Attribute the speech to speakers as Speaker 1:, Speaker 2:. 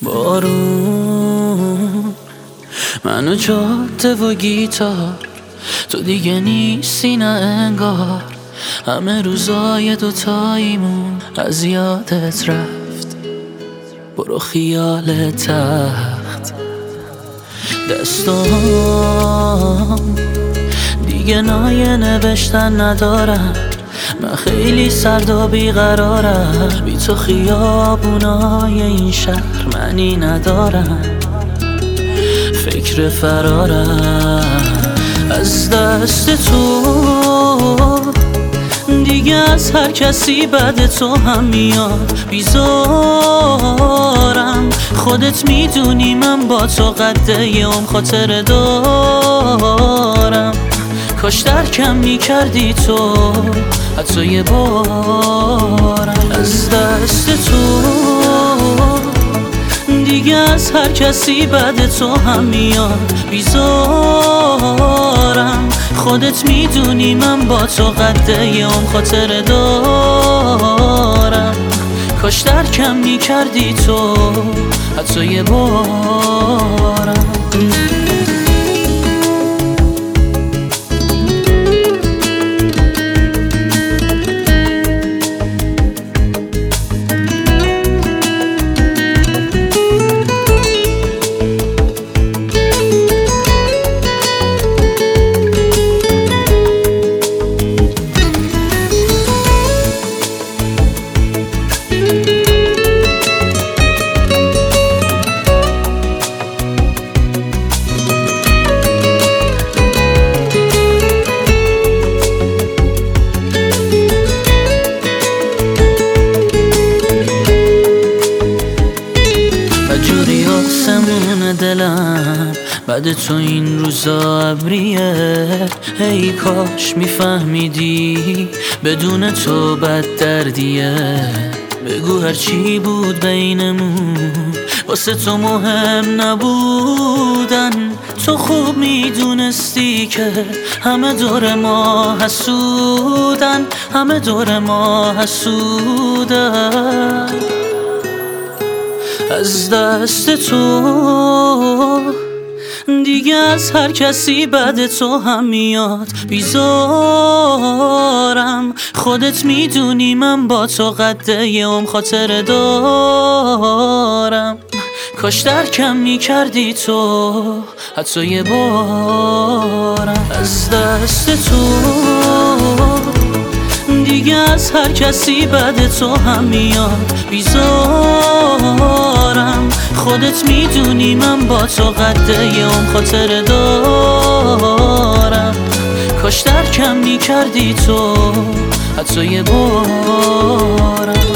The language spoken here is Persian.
Speaker 1: بارون منو جاده و گیتار، تو دیگه نیستی نه انگار. همه روزای دوتاییمون از یادت رفت. برو خیال تخت دستام دیگه نایه نوشتن ندارم. من خیلی سرد و بیقرارم، بی تو خیابونای این شهر معنی ندارم. فکر فرارم از دست تو، دیگه از هر کسی بعد تو هم میاد. بیزارم خودت میدونی من با تو قد یوم خاطر دارم. کاش درکم میکردی تو حتی یه بارم. از دست تو دیگه از هر کسی بعد تو هم میاد. بیزارم خودت میدونی من با تو قد یوم خاطر دارم. کاش درکم میکردی تو حتی یه بارم. آسمون دلم بعد تو این روزا ابریه. ای کاش میفهمیدی بدون تو بد دردیه. بگو هرچی بود بینمون واسه تو مهم نبودن. تو خوب میدونستی که همه دور ما حسودن، همه دور ما حسودن. از دست تو دیگه از هر کسی بعد تو هم میاد. بیزارم خودت میدونی من با تو قد یوم خاطر دارم. کاش درکم میکردی تو حتی یه بارم. از دست تو دیگه از هر کسی بعد تو هم میاد. بیزارم خودت میدونی من با تو قد یوم خاطر دارم. کاش درکم میکردی تو حتی یه بارم.